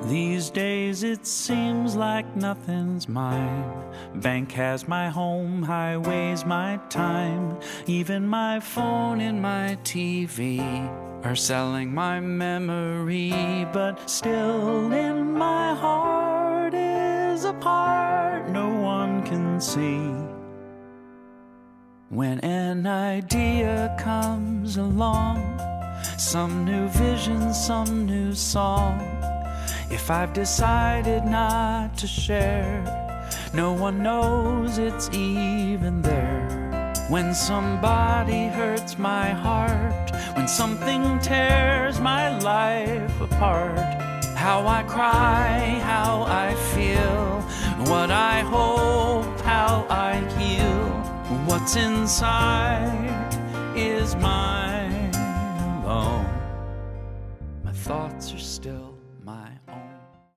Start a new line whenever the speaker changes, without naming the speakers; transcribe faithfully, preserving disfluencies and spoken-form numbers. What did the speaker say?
These days it seems like nothing's mine. Bank has my home, highway's my time. Even my phone and my T V are selling my memory. But still in my heart is a part no one can see. When an idea comes along, some new vision, some new song, if I've decided not to share, no one knows it's even there. When somebody hurts my heart, when something tears my life apart, how I cry, how I feel, what I hope, how I heal, what's inside is mine alone. My thoughts are still